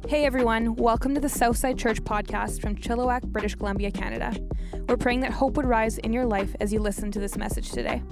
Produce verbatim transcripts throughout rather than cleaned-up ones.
Hey everyone, welcome to the Southside Church podcast from Chilliwack, British Columbia, Canada. We're praying that hope would rise in your life as you listen to this message today.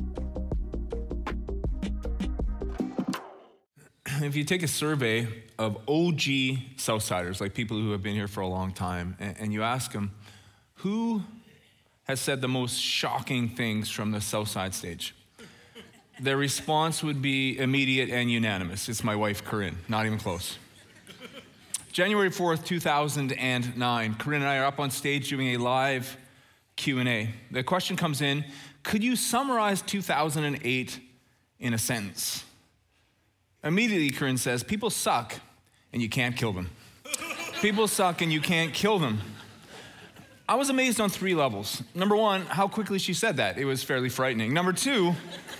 If you take a survey of O G Southsiders, like people who have been here for a long time, and, and you ask them, who has said the most shocking things from the Southside stage? Their response would be immediate and unanimous. It's my wife, Corinne, not even close. January fourth, two thousand nine, Corinne and I are up on stage doing a live Q and A. The question comes in, could you summarize two thousand eight in a sentence? Immediately, Corinne says, people suck and you can't kill them. People suck and you can't kill them. I was amazed on three levels. Number one, how quickly she said that. It was fairly frightening. Number two,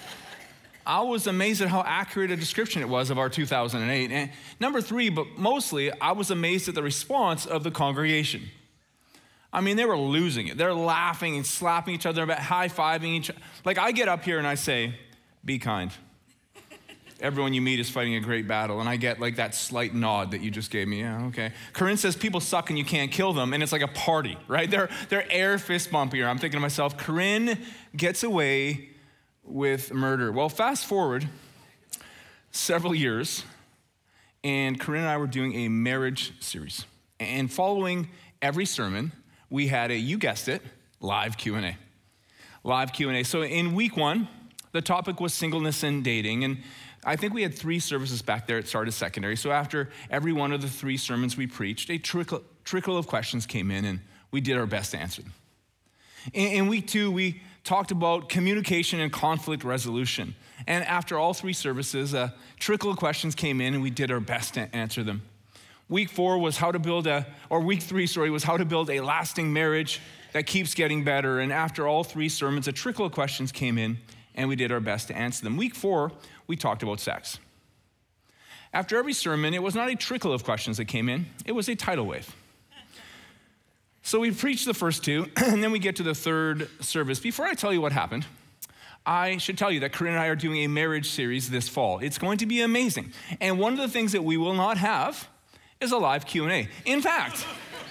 I was amazed at how accurate a description it was of our two thousand eight. And number three, but mostly, I was amazed at the response of the congregation. I mean, they were losing it. They're laughing and slapping each other, high-fiving each other. Like, I get up here and I say, be kind. Everyone you meet is fighting a great battle. And I get like that slight nod that you just gave me. Yeah, okay. Corinne says people suck and you can't kill them. And it's like a party, right? They're, they're air fist bumping her. I'm thinking to myself, Corinne gets away with murder. Well, fast forward several years, and Corinne and I were doing a marriage series. And following every sermon, we had a, you guessed it, live Q and A. Live Q and A. So in week one, the topic was singleness and dating. And I think we had three services back there at Sardis Secondary. So after every one of the three sermons we preached, a trickle, trickle of questions came in, and we did our best to answer them. In, in week two, we talked about communication and conflict resolution. And after all three services, a trickle of questions came in, and we did our best to answer them. Week four was how to build a, or week three, sorry, was how to build a lasting marriage that keeps getting better. And after all three sermons, a trickle of questions came in, and we did our best to answer them. Week four, we talked about sex. After every sermon, it was not a trickle of questions that came in, it was a tidal wave. So we preached the first two, and then we get to the third service. Before I tell you what happened, I should tell you that Corinne and I are doing a marriage series this fall. It's going to be amazing. And one of the things that we will not have is a live Q and A. In fact,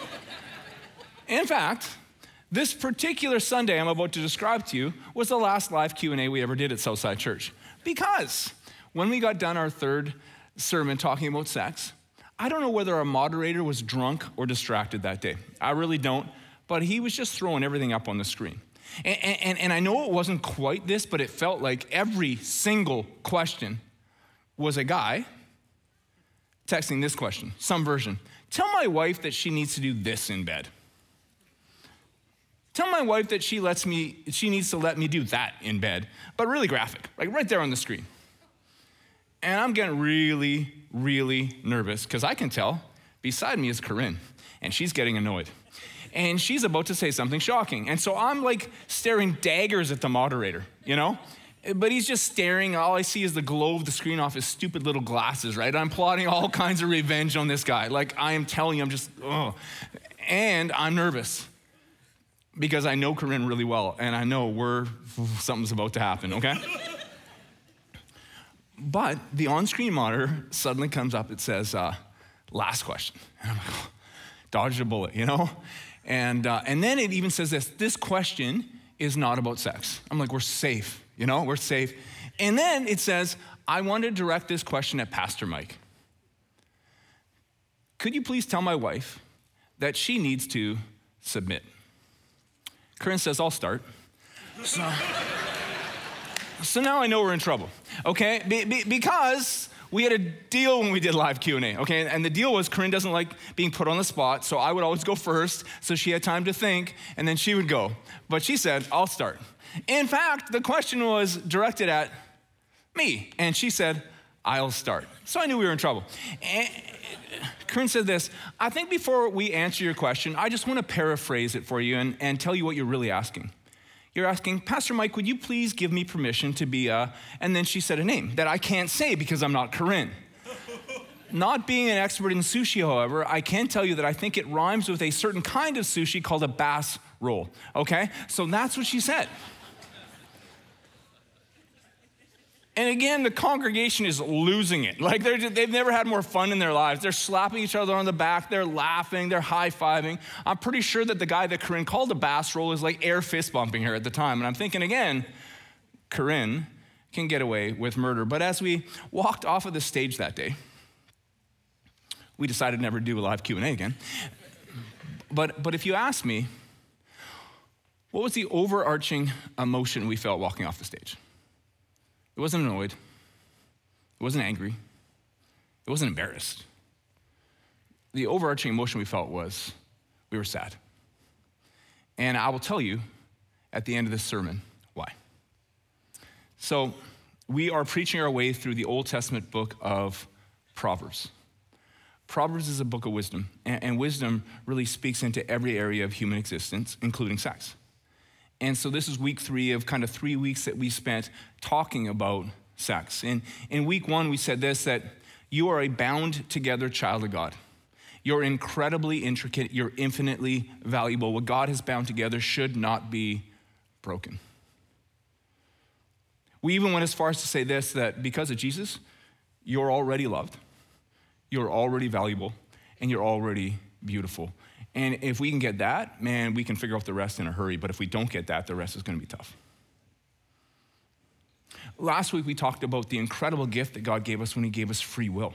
in fact, this particular Sunday I'm about to describe to you was the last live Q and A we ever did at Southside Church. Because when we got done our third sermon talking about sex, I don't know whether our moderator was drunk or distracted that day. I really don't, but he was just throwing everything up on the screen. And, and, and I know it wasn't quite this, but it felt like every single question was a guy texting this question, some version. Tell my wife that she needs to do this in bed. Tell my wife that she lets me, she needs to let me do that in bed, but really graphic, like right there on the screen. And I'm getting really, really nervous because I can tell beside me is Corinne, and she's getting annoyed. And she's about to say something shocking. And so I'm like staring daggers at the moderator, you know? But he's just staring. All I see is the glow of the screen off his stupid little glasses, right? I'm plotting all kinds of revenge on this guy. Like I am telling you, I'm just, oh. And I'm nervous because I know Corinne really well, and I know we're, something's about to happen, okay? But the on-screen monitor suddenly comes up, it says, uh, last question. And I'm like, oh, dodged a bullet, you know? And uh, and then it even says this, this question is not about sex. I'm like, we're safe, you know? We're safe. And then it says, I want to direct this question at Pastor Mike. Could you please tell my wife that she needs to submit? Corinne says, I'll start. So, so now I know we're in trouble, okay? Be, be, because we had a deal when we did live Q and A, okay? And the deal was Corinne doesn't like being put on the spot, so I would always go first, so she had time to think, and then she would go. But she said, I'll start. In fact, the question was directed at me, and she said, I'll start. So I knew we were in trouble. And Corinne said this, I think before we answer your question, I just want to paraphrase it for you and, and tell you what you're really asking. You're asking, Pastor Mike, would you please give me permission to be a, and then she said a name that I can't say because I'm not Corinne. Not being an expert in sushi, however, I can tell you that I think it rhymes with a certain kind of sushi called a bass roll, okay? So that's what she said. And again, the congregation is losing it. Like they're just, they've never had more fun in their lives. They're slapping each other on the back. They're laughing. They're high-fiving. I'm pretty sure that the guy that Corinne called a bass roll is like air fist bumping her at the time. And I'm thinking again, Corinne can get away with murder. But as we walked off of the stage that day, we decided never to do a live Q and A again. But, but if you ask me, what was the overarching emotion we felt walking off the stage? It wasn't annoyed. It wasn't angry. It wasn't embarrassed. The overarching emotion we felt was we were sad. And I will tell you at the end of this sermon why. So we are preaching our way through the Old Testament book of Proverbs. Proverbs is a book of wisdom, and wisdom really speaks into every area of human existence, including sex. And so this is week three of kind of three weeks that we spent talking about sex. And in week one, we said this, that you are a bound together child of God. You're incredibly intricate. You're infinitely valuable. What God has bound together should not be broken. We even went as far as to say this, that because of Jesus, you're already loved, you're already valuable, and you're already beautiful. And if we can get that, man, we can figure out the rest in a hurry. But if we don't get that, the rest is going to be tough. Last week, we talked about the incredible gift that God gave us when he gave us free will.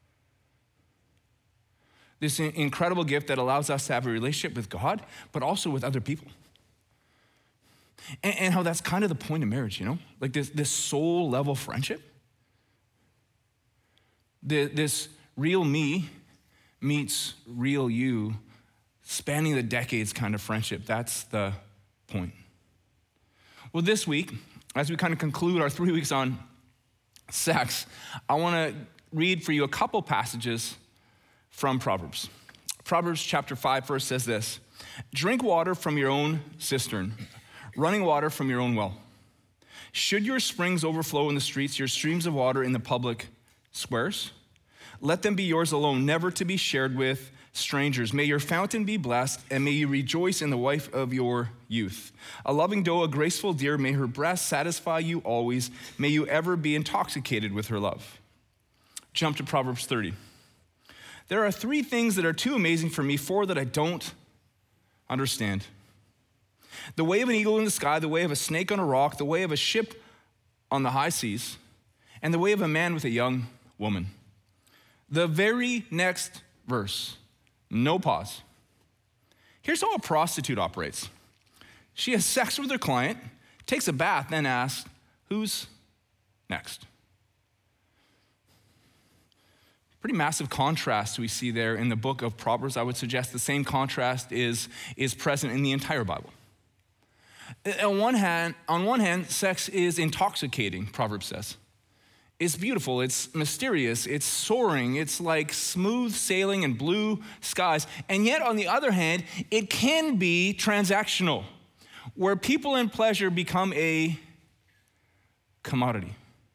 This incredible gift that allows us to have a relationship with God, but also with other people. And, and how that's kind of the point of marriage, you know? Like this, this soul level friendship. The, this real me meets real you, spanning the decades kind of friendship. That's the point. Well, this week, as we kind of conclude our three weeks on sex, I want to read for you a couple passages from Proverbs. Proverbs chapter five verse says this, drink water from your own cistern, running water from your own well. Should your springs overflow in the streets, your streams of water in the public squares? Let them be yours alone, never to be shared with strangers. May your fountain be blessed, and may you rejoice in the wife of your youth. A loving doe, a graceful deer, may her breast satisfy you always. May you ever be intoxicated with her love. Jump to Proverbs thirty. There are three things that are too amazing for me, four that I don't understand. The way of an eagle in the sky, the way of a snake on a rock, the way of a ship on the high seas, and the way of a man with a young woman. The very next verse, no pause. Here's how a prostitute operates. She has sex with her client, takes a bath, then asks, who's next? Pretty massive contrast we see there in the book of Proverbs. I would suggest the same contrast is, is present in the entire Bible. On one hand, on one hand, sex is intoxicating, Proverbs says. It's beautiful, it's mysterious, it's soaring, it's like smooth sailing in blue skies. And yet, on the other hand, it can be transactional, where people and pleasure become a commodity.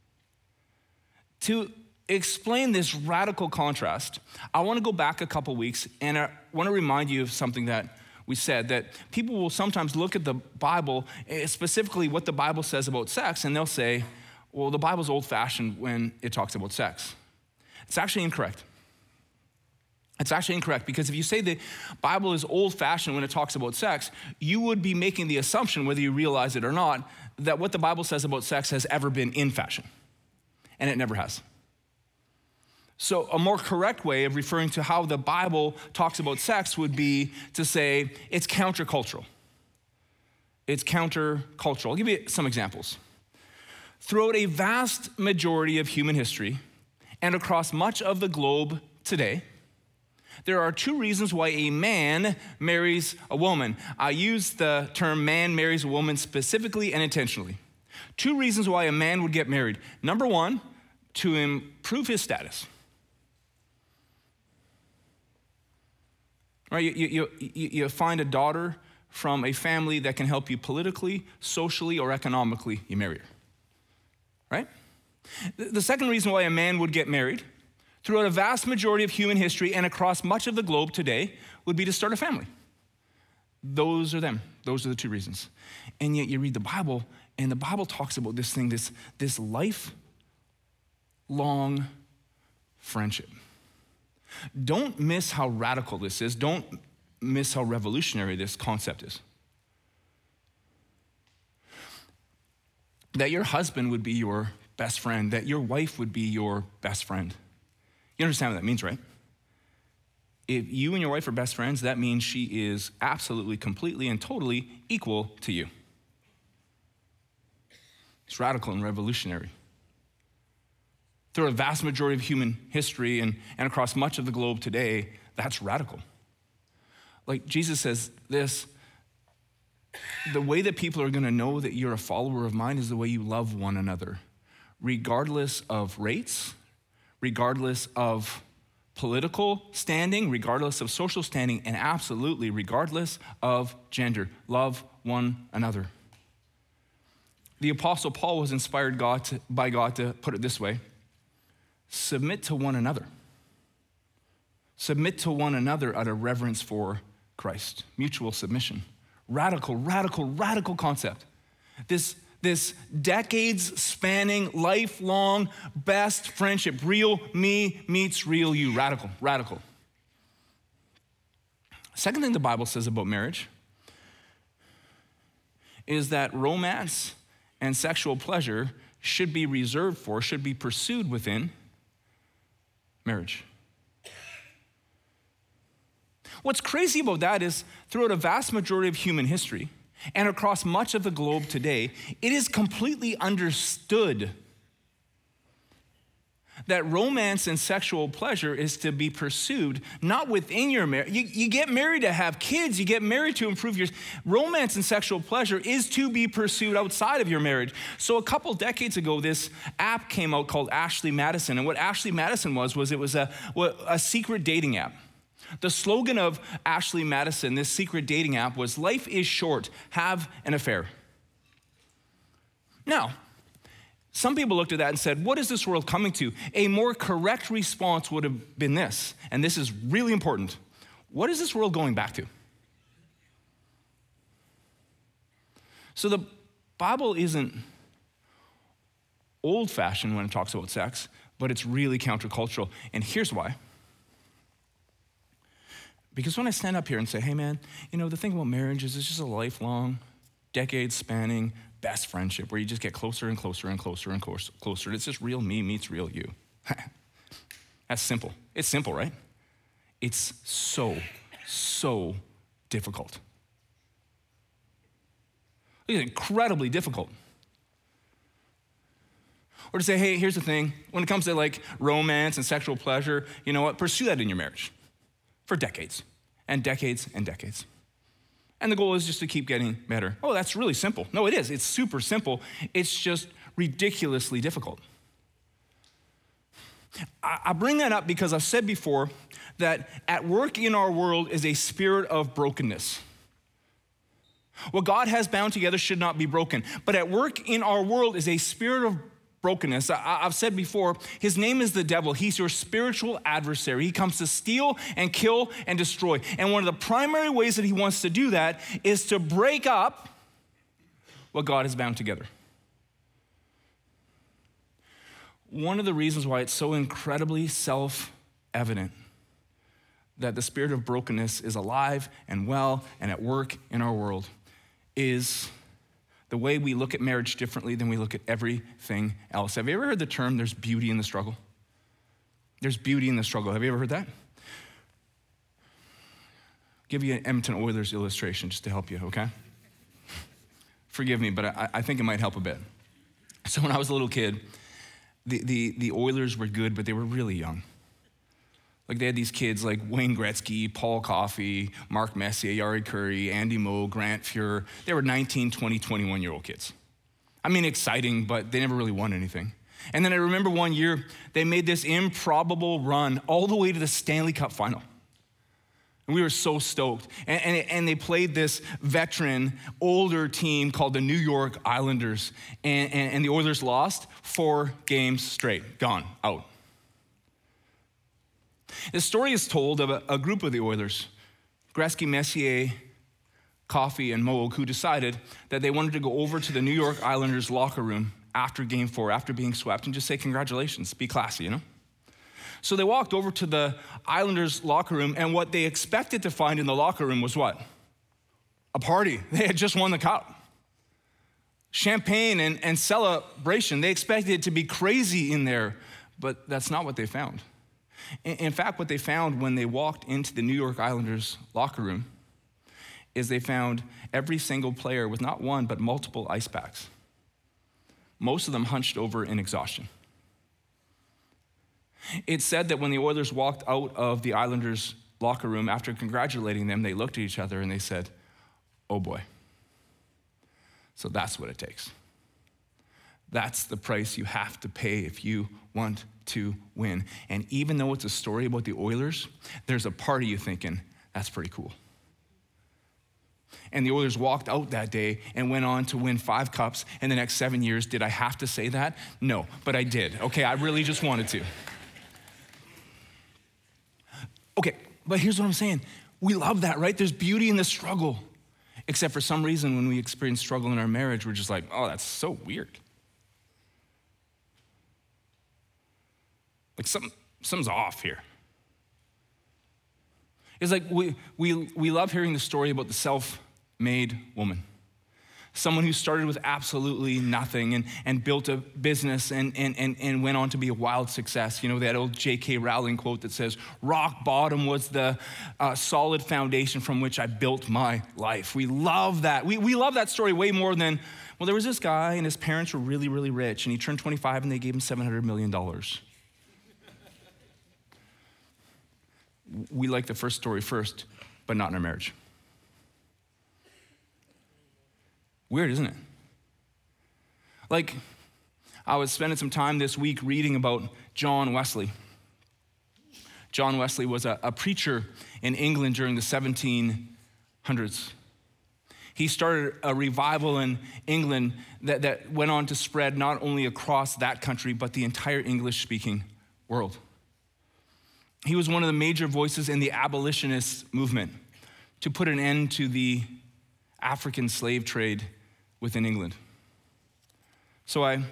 To explain this radical contrast, I want to go back a couple weeks, and I want to remind you of something that we said, that people will sometimes look at the Bible, specifically what the Bible says about sex, and they'll say, well, the Bible's old-fashioned when it talks about sex. It's actually incorrect. It's actually incorrect, because if you say the Bible is old-fashioned when it talks about sex, you would be making the assumption, whether you realize it or not, that what the Bible says about sex has ever been in fashion, and it never has. So a more correct way of referring to how the Bible talks about sex would be to say it's countercultural. It's countercultural. I'll give you some examples. Throughout a vast majority of human history and across much of the globe today, there are two reasons why a man marries a woman. I use the term man marries a woman specifically and intentionally. Two reasons why a man would get married. Number one, to improve his status. Right, you, you, you, you find a daughter from a family that can help you politically, socially, or economically, you marry her. Right? The second reason why a man would get married throughout a vast majority of human history and across much of the globe today would be to start a family. Those are them. Those are the two reasons. And yet you read the Bible, and the Bible talks about this thing, this, this life lifelong friendship. Don't miss how radical this is. Don't miss how revolutionary this concept is. That your husband would be your best friend, that your wife would be your best friend. You understand what that means, right? If you and your wife are best friends, that means she is absolutely, completely, and totally equal to you. It's radical and revolutionary. Through a vast majority of human history and, and across much of the globe today, that's radical. Like Jesus says this, the way that people are gonna know that you're a follower of mine is the way you love one another, regardless of race, regardless of political standing, regardless of social standing, and absolutely regardless of gender. Love one another. The Apostle Paul was inspired God to, by God to put it this way: submit to one another. Submit to one another out of reverence for Christ. Mutual submission. Radical, radical, radical concept. This, this decades-spanning, lifelong, best friendship. Real me meets real you. Radical, radical. Second thing the Bible says about marriage is that romance and sexual pleasure should be reserved for, should be pursued within marriage. What's crazy about that is throughout a vast majority of human history and across much of the globe today, it is completely understood that romance and sexual pleasure is to be pursued not within your marriage. You, you get married to have kids, you get married to improve your romance and sexual pleasure is to be pursued outside of your marriage. So a couple decades ago, this app came out called Ashley Madison. And what Ashley Madison was, was it was a, a secret dating app. The slogan of Ashley Madison, this secret dating app, was life is short, have an affair. Now, some people looked at that and said, what is this world coming to? A more correct response would have been this, and this is really important. What is this world going back to? So the Bible isn't old-fashioned when it talks about sex, but it's really countercultural, and here's why. Because when I stand up here and say, hey man, you know, the thing about marriage is it's just a lifelong, decades-spanning, best friendship where you just get closer and closer and closer and closer, closer. It's just real me meets real you. That's simple. It's simple, right? It's so, so difficult. It's incredibly difficult. Or to say, hey, here's the thing. When it comes to like romance and sexual pleasure, you know what? Pursue that in your marriage for decades and decades and decades. And the goal is just to keep getting better. Oh, that's really simple. No, it is. It's super simple. It's just ridiculously difficult. I bring that up because I've said before that at work in our world is a spirit of brokenness. What God has bound together should not be broken. But at work in our world is a spirit of brokenness. I've said before, his name is the devil. He's your spiritual adversary. He comes to steal and kill and destroy. And one of the primary ways that he wants to do that is to break up what God has bound together. One of the reasons why it's so incredibly self-evident that the spirit of brokenness is alive and well and at work in our world is the way we look at marriage differently than we look at everything else. Have you ever heard the term, there's beauty in the struggle? There's beauty in the struggle. Have you ever heard that? I'll give you an Edmonton Oilers illustration just to help you, okay? Forgive me, but I, I think it might help a bit. So when I was a little kid, the, the, the Oilers were good, but they were really young. Like they had these kids like Wayne Gretzky, Paul Coffey, Mark Messier, Yari Curry, Andy Moe, Grant Fuhr. They were nineteen, twenty, twenty-one-year-old kids. I mean, exciting, but they never really won anything. And then I remember one year, they made this improbable run all the way to the Stanley Cup final. And we were so stoked. And, and, and they played this veteran, older team called the New York Islanders. And, and, and the Oilers lost four games straight, gone, out. The story is told of a, a group of the Oilers, Gretzky, Messier, Coffey, and Moog, who decided that they wanted to go over to the New York Islanders locker room after game four, after being swept, and just say congratulations, be classy, you know? So they walked over to the Islanders locker room, and what they expected to find in the locker room was what? A party. They had just won the cup. Champagne and, and celebration. They expected it to be crazy in there, but that's not what they found. In, in fact, what they found when they walked into the New York Islanders locker room is they found every single player with not one, but multiple ice packs. Most of them hunched over in exhaustion. It said that when the Oilers walked out of the Islanders' locker room, after congratulating them, they looked at each other and they said, oh boy. So that's what it takes. That's the price you have to pay if you want to win. And even though it's a story about the Oilers, there's a part of you thinking, that's pretty cool. And the Oilers walked out that day and went on to win five cups in the next seven years. Did I have to say that? No, but I did. Okay, I really just wanted to. Okay, but here's what I'm saying. We love that, right? There's beauty in the struggle. Except for some reason, when we experience struggle in our marriage, we're just like, oh, that's so weird. Like something, something's off here. It's like we, we, we love hearing the story about the self-made woman. Someone who started with absolutely nothing and, and built a business and, and, and, and went on to be a wild success. You know, that old J K Rowling quote that says, rock bottom was the uh, solid foundation from which I built my life. We love that. We, we love that story way more than, well, there was this guy and his parents were really, really rich and he turned twenty-five and they gave him seven hundred million dollars. We like the first story first, but not in our marriage. Weird, isn't it? Like, I was spending some time this week reading about John Wesley. John Wesley was a, a preacher in England during the seventeen hundreds. He started a revival in England that, that went on to spread not only across that country, but the entire English-speaking world. He was one of the major voices in the abolitionist movement to put an end to the African slave trade within England. So I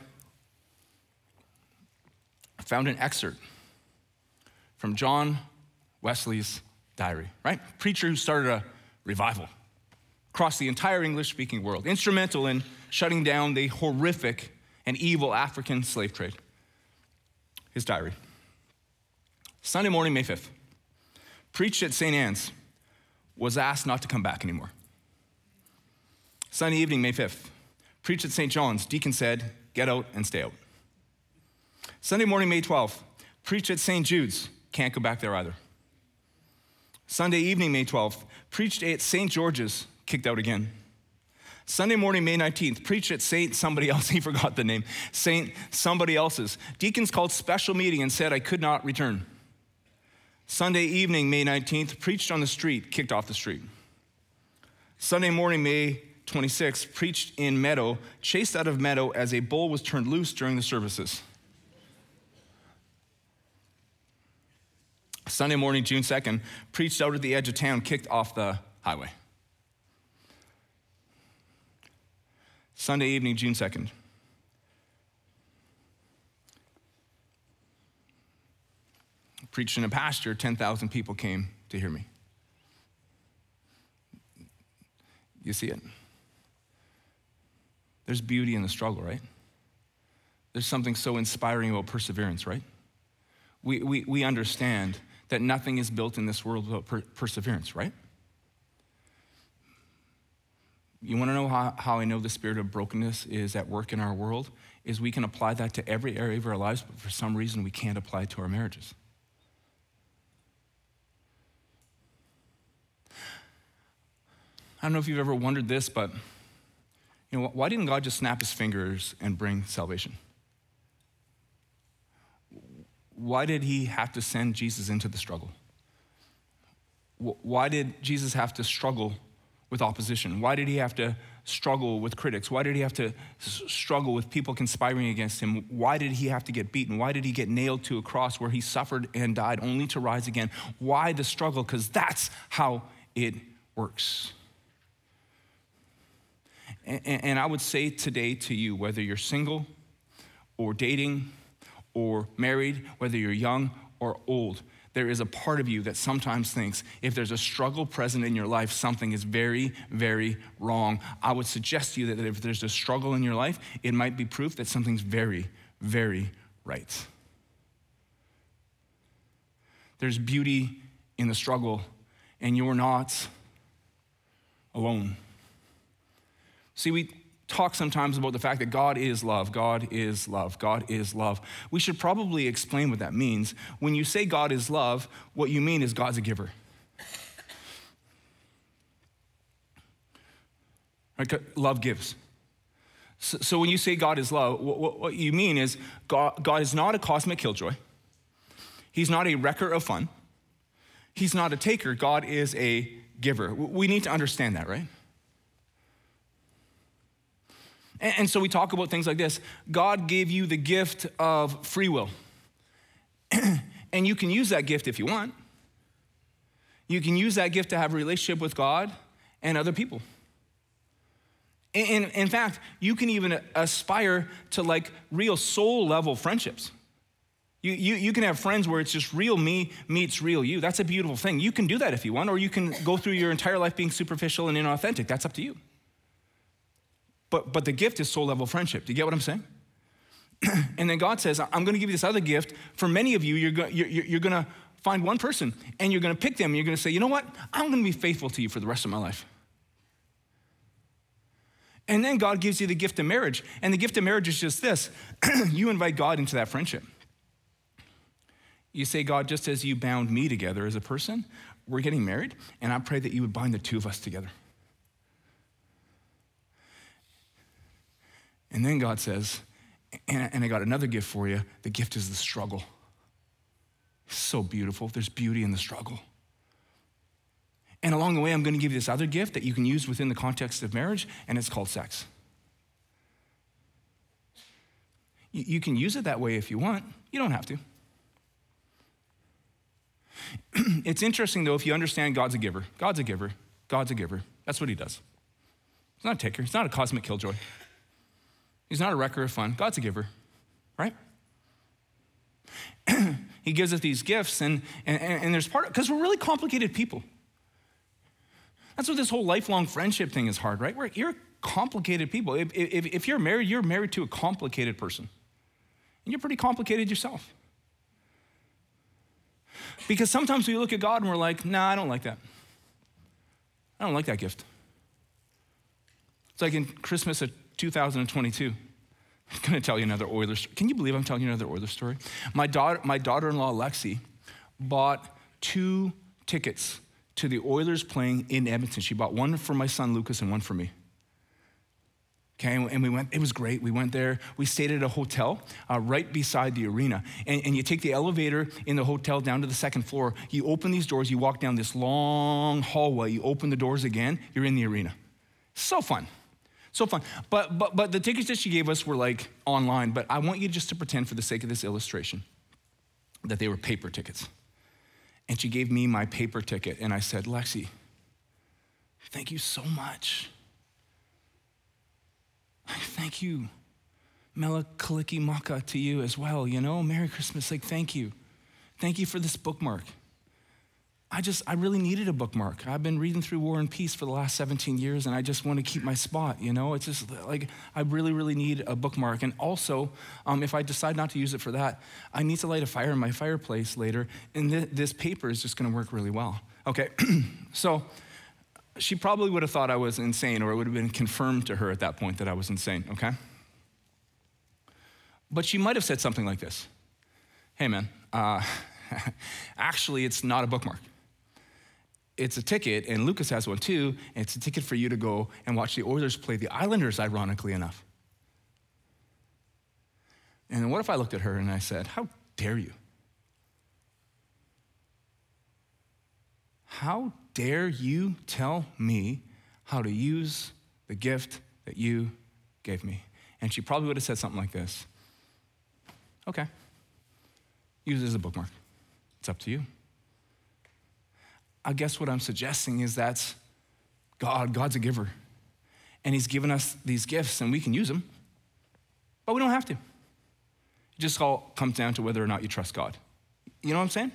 found an excerpt from John Wesley's diary, right? Preacher who started a revival across the entire English-speaking world, instrumental in shutting down the horrific and evil African slave trade. His diary. Sunday morning, May fifth, preached at Saint Anne's, was asked not to come back anymore. Sunday evening, May fifth, preached at Saint John's, deacon said, get out and stay out. Sunday morning, May twelfth, preached at Saint Jude's, can't go back there either. Sunday evening, May twelfth, preached at Saint George's, kicked out again. Sunday morning, May nineteenth, preached at Saint somebody else, he forgot the name, Saint somebody else's. Deacons called special meeting and said I could not return. Sunday evening, May nineteenth, preached on the street, kicked off the street. Sunday morning, May twenty-sixth, preached in Meadow, chased out of Meadow as a bull was turned loose during the services. Sunday morning, June second, preached out at the edge of town, kicked off the highway. Sunday evening, June second. Preached in a pasture, ten thousand people came to hear me. You see it? There's beauty in the struggle, right? There's something so inspiring about perseverance, right? We, we, we understand that nothing is built in this world without per- perseverance, right? You want to know how, how I know the spirit of brokenness is at work in our world? Is we can apply that to every area of our lives, but for some reason we can't apply it to our marriages. I don't know if you've ever wondered this, but you know, why didn't God just snap his fingers and bring salvation? Why did he have to send Jesus into the struggle? Why did Jesus have to struggle with opposition? Why did he have to struggle with critics? Why did he have to struggle with people conspiring against him? Why did he have to get beaten? Why did he get nailed to a cross where he suffered and died only to rise again? Why the struggle? Because that's how it works. And I would say today to you, whether you're single or dating or married, whether you're young or old, there is a part of you that sometimes thinks if there's a struggle present in your life, something is very, very wrong. I would suggest to you that if there's a struggle in your life, it might be proof that something's very, very right. There's beauty in the struggle, and you're not alone. See, we talk sometimes about the fact that God is love, God is love, God is love. We should probably explain what that means. When you say God is love, what you mean is God's a giver. Right? Love gives. So, so when you say God is love, what, what you mean is God, God is not a cosmic killjoy. He's not a wrecker of fun. He's not a taker. God is a giver. We need to understand that, right? And, and so we talk about things like this. God gave you the gift of free will. And you can use that gift if you want. You can use that gift to have a relationship with God and other people. In, in fact, you can even aspire to like real soul level friendships. You, you, you can have friends where it's just real me meets real you. That's a beautiful thing. You can do that if you want, or you can go through your entire life being superficial and inauthentic. That's up to you. But, but the gift is soul level friendship. Do you get what I'm saying? And then God says, I'm going to give you this other gift. For many of you, you're, go, you're, you're going to find one person and you're going to pick them and you're going to say, you know what? I'm going to be faithful to you for the rest of my life. And then God gives you the gift of marriage. And the gift of marriage is just this. You invite God into that friendship. You say, God, just as you bound me together as a person, we're getting married, and I pray that you would bind the two of us together. And then God says, and, and I got another gift for you. The gift is the struggle. It's so beautiful. There's beauty in the struggle. And along the way, I'm going to give you this other gift that you can use within the context of marriage, and it's called sex. You, you can use it that way if you want. You don't have to. It's interesting, though, if you understand God's a giver. God's a giver. God's a giver. That's what he does. He's not a taker. He's not a cosmic killjoy. He's not a wrecker of fun. God's a giver, right? He gives us these gifts, and, and, and there's part, because we're really complicated people. That's what this whole lifelong friendship thing is hard, right? We're, you're complicated people. If, if, if you're married, you're married to a complicated person. And you're pretty complicated yourself. Because sometimes we look at God and we're like, nah, I don't like that. I don't like that gift. It's like in Christmas of two thousand twenty-two. I'm gonna tell you another Oilers story. Can you believe I'm telling you another Oilers story? My daughter, my daughter-in-law, Lexi, bought two tickets to the Oilers playing in Edmonton. She bought one for my son, Lucas, and one for me. Okay, and we went, it was great. We went there, we stayed at a hotel uh, right beside the arena. And, and you take the elevator in the hotel down to the second floor, you open these doors, you walk down this long hallway, you open the doors again, you're in the arena. So fun, so fun. But, but, but the tickets that she gave us were like online, but I want you just to pretend for the sake of this illustration that they were paper tickets. And she gave me my paper ticket and I said, Lexi, thank you so much. Thank you. Mela Kaliki Maka to you as well, you know? Merry Christmas, like thank you. Thank you for this bookmark. I just, I really needed a bookmark. I've been reading through War and Peace for the last seventeen years and I just want to keep my spot, you know? It's just like, I really, really need a bookmark. And also, um, if I decide not to use it for that, I need to light a fire in my fireplace later and th- this paper is just gonna work really well. Okay, so, she probably would have thought I was insane, or it would have been confirmed to her at that point that I was insane, okay? But she might have said something like this. Hey man, uh, actually it's not a bookmark. It's a ticket, and Lucas has one too, and it's a ticket for you to go and watch the Oilers play the Islanders, ironically enough. And then what if I looked at her and I said, how dare you? How dare you tell me how to use the gift that you gave me? And she probably would have said something like this. Okay, use it as a bookmark. It's up to you. I guess what I'm suggesting is that's God. God's a giver. And he's given us these gifts and we can use them, but we don't have to. It just all comes down to whether or not you trust God. You know what I'm saying?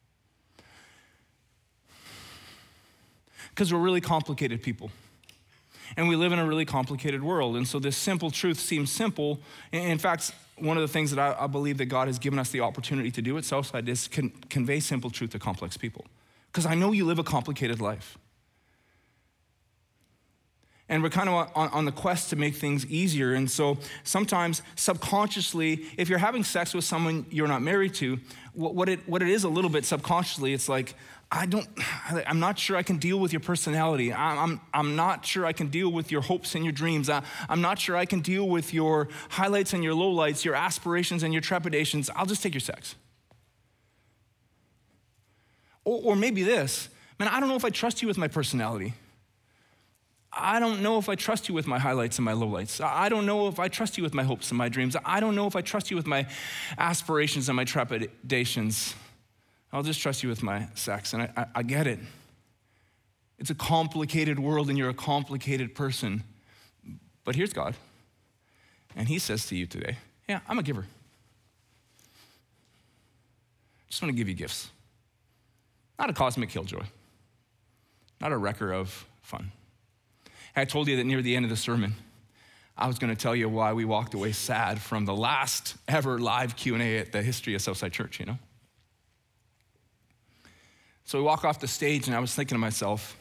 Because we're really complicated people. And we live in a really complicated world. And so this simple truth seems simple. In fact, one of the things that I, I believe that God has given us the opportunity to do at Southside is con- convey simple truth to complex people. Because I know you live a complicated life. And we're kind of on, on the quest to make things easier. And so sometimes subconsciously, if you're having sex with someone you're not married to, what, what, it, what it is a little bit subconsciously, it's like, I don't, I'm not sure I can deal with your personality. I'm, I'm not sure I can deal with your hopes and your dreams. I, I'm not sure I can deal with your highlights and your lowlights, your aspirations and your trepidations. I'll just take your sex. Or, or maybe this, man, I don't know if I trust you with my personality. I don't know if I trust you with my highlights and my lowlights. I don't know if I trust you with my hopes and my dreams. I don't know if I trust you with my aspirations and my trepidations. I'll just trust you with my sex. And I, I, I get it. It's a complicated world and you're a complicated person. But here's God. And he says to you today, yeah, I'm a giver. Just want to give you gifts. Not a cosmic killjoy. Not a wrecker of fun. I told you that near the end of the sermon, I was going to tell you why we walked away sad from the last ever live Q and A at the History of Southside Church, you know? So we walk off the stage and I was thinking to myself,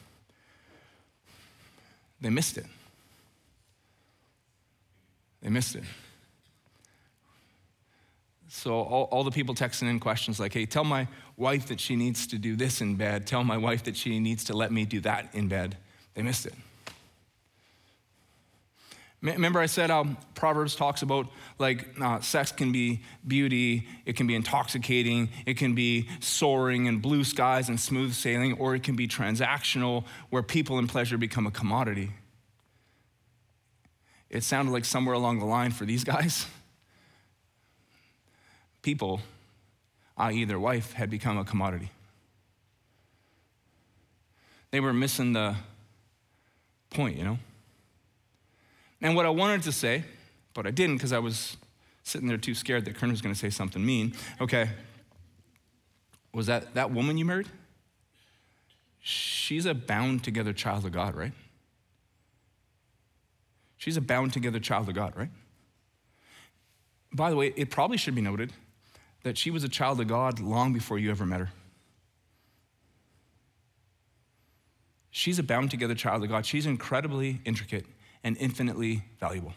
they missed it. They missed it. So all, all the people texting in questions like, hey, tell my wife that she needs to do this in bed. Tell my wife that she needs to let me do that in bed. They missed it. Remember I said how Proverbs talks about like uh, sex can be beauty, it can be intoxicating, it can be soaring and blue skies and smooth sailing, or it can be transactional where people and pleasure become a commodity. It sounded like somewhere along the line for these guys, people, that is their wife, had become a commodity. They were missing the point, you know? And what I wanted to say, but I didn't because I was sitting there too scared that Kern was going to say something mean, okay, was that that woman you married? She's a bound together child of God, right? She's a bound together child of God, right? By the way, it probably should be noted that she was a child of God long before you ever met her. She's a bound together child of God. She's incredibly intricate and infinitely valuable.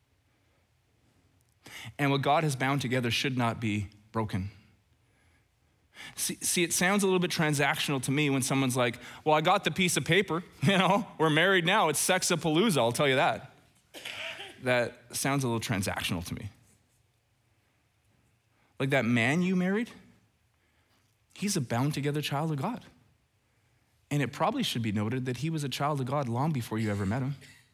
And what God has bound together should not be broken. See, see, it sounds a little bit transactional to me when someone's like, well, I got the piece of paper, you know, we're married now, it's Sexapalooza, I'll tell you that. That sounds a little transactional to me. Like that man you married, he's a bound together child of God. And it probably should be noted that he was a child of God long before you ever met him.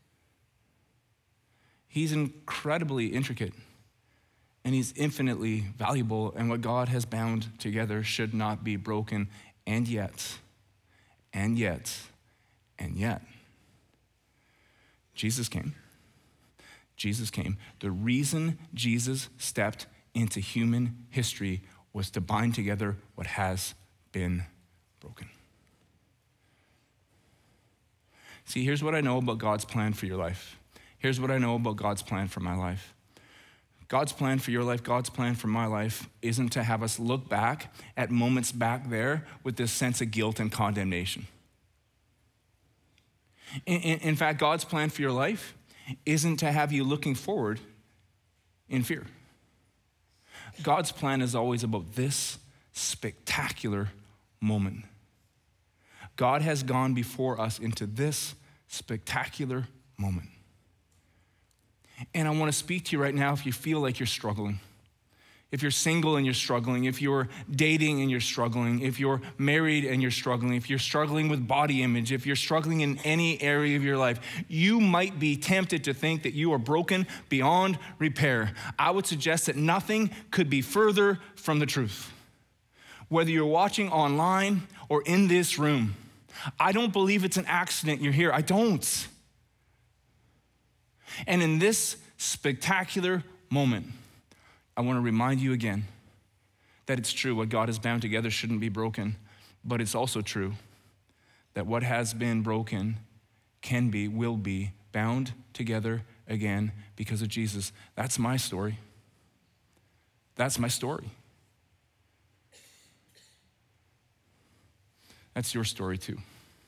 He's incredibly intricate, and he's infinitely valuable, and what God has bound together should not be broken. And yet, and yet, and yet, Jesus came. Jesus came. The reason Jesus stepped into human history was to bind together what has been broken. See, here's what I know about God's plan for your life. Here's what I know about God's plan for my life. God's plan for your life, God's plan for my life isn't to have us look back at moments back there with this sense of guilt and condemnation. In, in, in fact, God's plan for your life isn't to have you looking forward in fear. God's plan is always about this spectacular moment. God has gone before us into this spectacular moment. And I want to speak to you right now if you feel like you're struggling. If you're single and you're struggling, if you're dating and you're struggling, if you're married and you're struggling, if you're struggling with body image, if you're struggling in any area of your life, you might be tempted to think that you are broken beyond repair. I would suggest that nothing could be further from the truth. Whether you're watching online or in this room, I don't believe it's an accident you're here. I don't. And in this spectacular moment, I want to remind you again that it's true, what God has bound together shouldn't be broken, but it's also true that what has been broken can be, will be bound together again because of Jesus. That's my story. That's my story. That's your story too.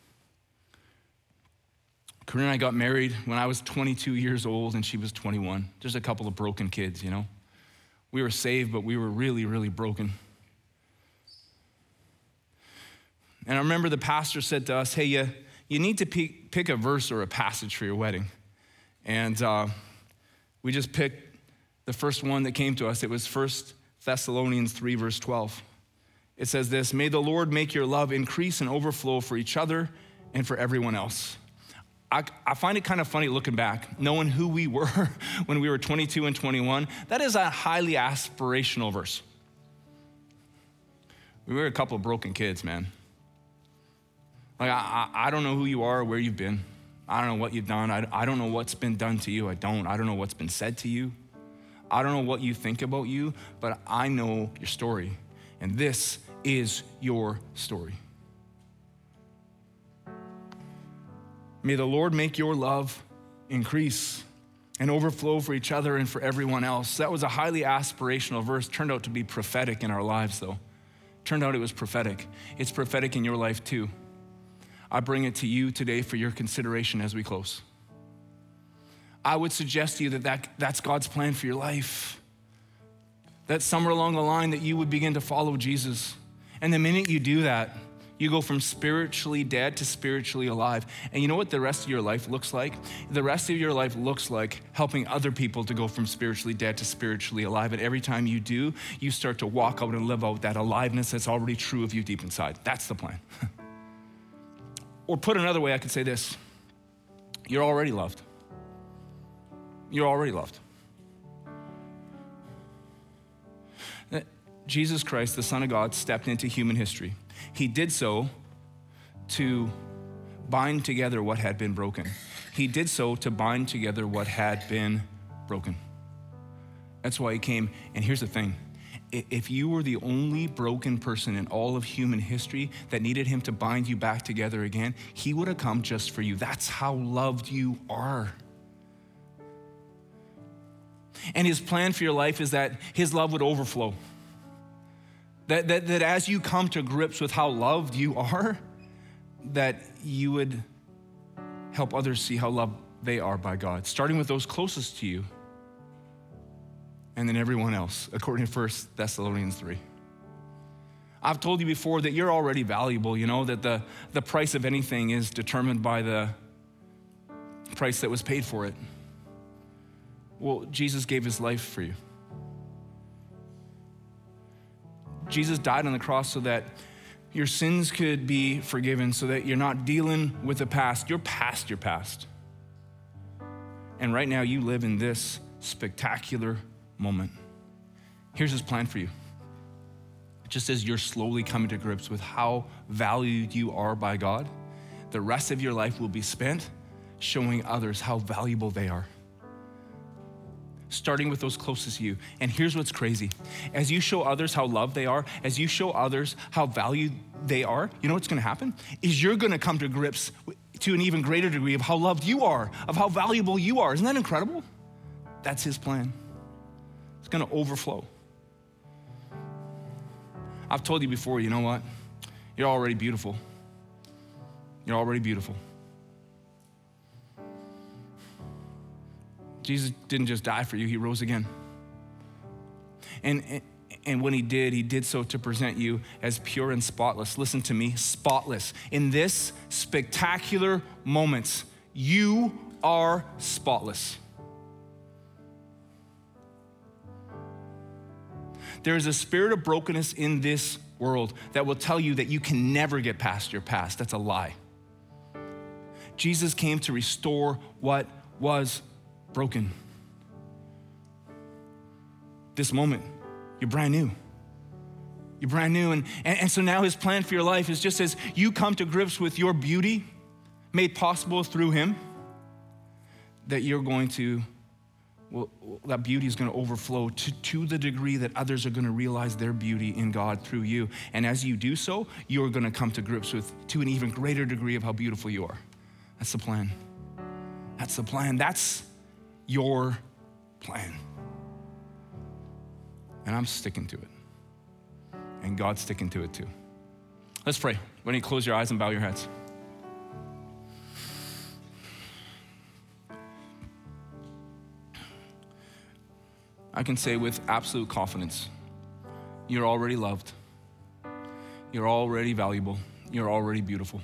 Corinne and I got married when I was twenty-two years old and she was twenty-one. Just a couple of broken kids, you know. We were saved, but we were really, really broken. And I remember the pastor said to us, hey, you, you need to pick, pick a verse or a passage for your wedding. And uh, we just picked the first one that came to us. It was First Thessalonians three, verse twelve. It says this, may the Lord make your love increase and overflow for each other and for everyone else. I, I find it kind of funny looking back, knowing who we were when we were twenty-two and twenty-one. That is a highly aspirational verse. We were a couple of broken kids, man. Like, I, I don't know who you are or where you've been. I don't know what you've done. I, I don't know what's been done to you. I don't. I don't know what's been said to you. I don't know what you think about you, but I know your story. And this is your story. May the Lord make your love increase and overflow for each other and for everyone else. That was a highly aspirational verse. Turned out to be prophetic in our lives, though. Turned out it was prophetic. It's prophetic in your life, too. I bring it to you today for your consideration as we close. I would suggest to you that, that that's God's plan for your life. That somewhere along the line that you would begin to follow Jesus. And the minute you do that, you go from spiritually dead to spiritually alive. And you know what the rest of your life looks like? The rest of your life looks like helping other people to go from spiritually dead to spiritually alive. And every time you do, you start to walk out and live out that aliveness that's already true of you deep inside. That's the plan. Or put another way, I could say this. You're already loved. You're already loved. Jesus Christ, the Son of God, stepped into human history. He did so to bind together what had been broken. He did so to bind together what had been broken. That's why he came. And here's the thing. If you were the only broken person in all of human history that needed him to bind you back together again, he would have come just for you. That's how loved you are. And his plan for your life is that his love would overflow. That, that, that as you come to grips with how loved you are, that you would help others see how loved they are by God, starting with those closest to you, and then everyone else, according to First Thessalonians three. I've told you before that you're already valuable, you know, that the, the price of anything is determined by the price that was paid for it. Well, Jesus gave his life for you. Jesus died on the cross so that your sins could be forgiven, so that you're not dealing with the past. You're past your past. And right now you live in this spectacular moment. Here's his plan for you. Just as you're slowly coming to grips with how valued you are by God, the rest of your life will be spent showing others how valuable they are. Starting with those closest to you. And here's what's crazy. As you show others how loved they are, as you show others how valued they are, you know what's gonna happen? Is you're gonna come to grips to an even greater degree of how loved you are, of how valuable you are. Isn't that incredible? That's his plan. It's gonna overflow. I've told you before, you know what? You're already beautiful. You're already beautiful. Jesus didn't just die for you, he rose again. And, and when he did, he did so to present you as pure and spotless. Listen to me, spotless. In this spectacular moment, you are spotless. There is a spirit of brokenness in this world that will tell you that you can never get past your past. That's a lie. Jesus came to restore what was broken. This moment, you're brand new. You're brand new. And, and, and so now his plan for your life is just as you come to grips with your beauty made possible through him, that you're going to well, that beauty is going to overflow to, to the degree that others are going to realize their beauty in God through you. And as you do so, you're going to come to grips with, to an even greater degree of how beautiful you are. That's the plan. That's the plan. That's your plan. And I'm sticking to it. And God's sticking to it too. Let's pray. Why don't you close your eyes and bow your heads? I can say with absolute confidence, you're already loved. You're already valuable. You're already beautiful.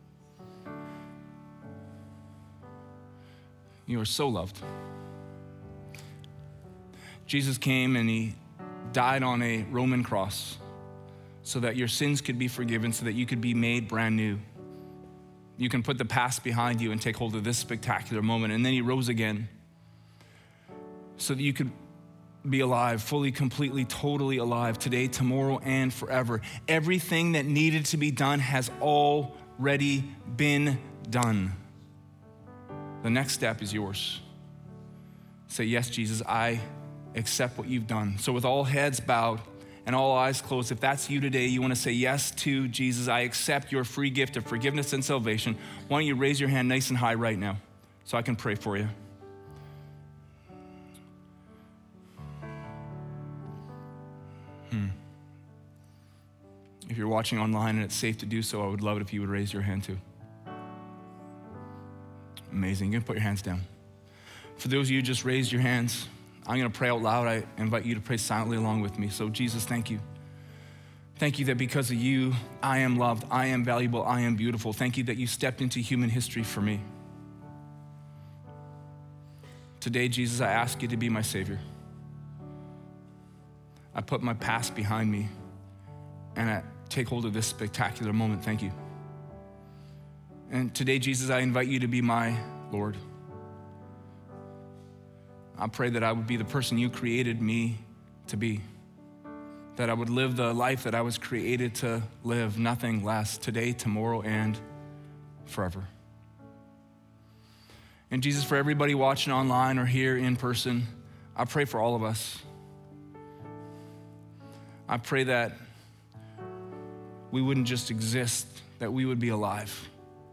You are so loved. Jesus came and he died on a Roman cross so that your sins could be forgiven, so that you could be made brand new. You can put the past behind you and take hold of this spectacular moment. And then he rose again so that you could be alive, fully, completely, totally alive today, tomorrow, and forever. Everything that needed to be done has already been done. The next step is yours. Say, yes, Jesus, I accept what you've done. So with all heads bowed and all eyes closed, if that's you today, you want to say yes to Jesus, I accept your free gift of forgiveness and salvation. Why don't you raise your hand nice and high right now so I can pray for you. Hmm. If you're watching online and it's safe to do so, I would love it if you would raise your hand too. Amazing. You can put your hands down. For those of you who just raised your hands, I'm going to pray out loud. I invite you to pray silently along with me. So Jesus, thank you. Thank you that because of you, I am loved, I am valuable, I am beautiful. Thank you that you stepped into human history for me. Today, Jesus, I ask you to be my Savior. I put my past behind me and I take hold of this spectacular moment. Thank you. And today, Jesus, I invite you to be my Lord. I pray that I would be the person you created me to be, that I would live the life that I was created to live, nothing less, today, tomorrow, and forever. And Jesus, for everybody watching online or here in person, I pray for all of us. I pray that we wouldn't just exist, that we would be alive.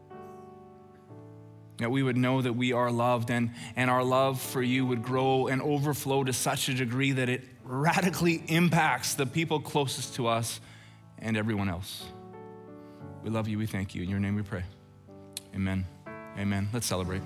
That we would know that we are loved, and, and our love for you would grow and overflow to such a degree that it radically impacts the people closest to us and everyone else. We love you, we thank you. In your name we pray. Amen. Amen. Let's celebrate.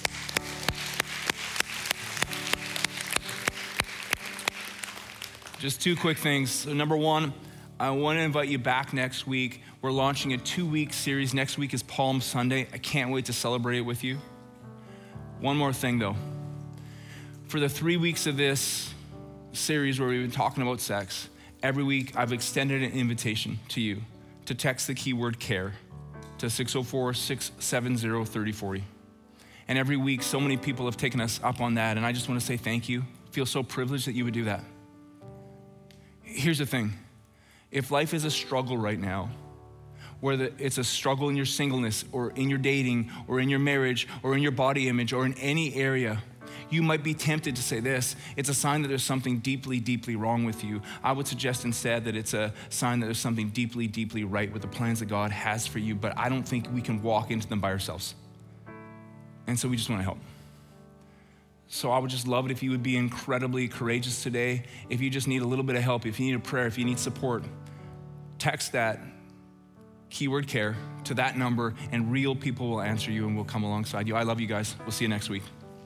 Just two quick things. So number one, I want to invite you back next week. We're launching a two-week series. Next week is Palm Sunday. I can't wait to celebrate it with you. One more thing, though. For the three weeks of this series where we've been talking about sex, every week I've extended an invitation to you to text the keyword CARE to six oh four, six seven zero, three oh four oh. And every week, so many people have taken us up on that, and I just want to say thank you. I feel so privileged that you would do that. Here's the thing. If life is a struggle right now, whether it's a struggle in your singleness or in your dating or in your marriage or in your body image or in any area, you might be tempted to say this, it's a sign that there's something deeply, deeply wrong with you. I would suggest instead that it's a sign that there's something deeply, deeply right with the plans that God has for you, but I don't think we can walk into them by ourselves. And so we just want to help. So I would just love it if you would be incredibly courageous today. If you just need a little bit of help, if you need a prayer, if you need support, text that keyword CARE to that number and real people will answer you and will come alongside you. I love you guys. We'll see you next week.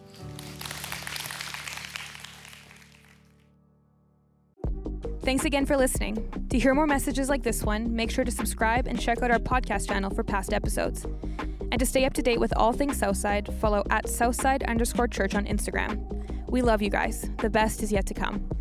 Thanks again for listening. To hear more messages like this one, make sure to subscribe and check out our podcast channel for past episodes. And to stay up to date with all things Southside, follow at Southside underscore church on Instagram. We love you guys. The best is yet to come.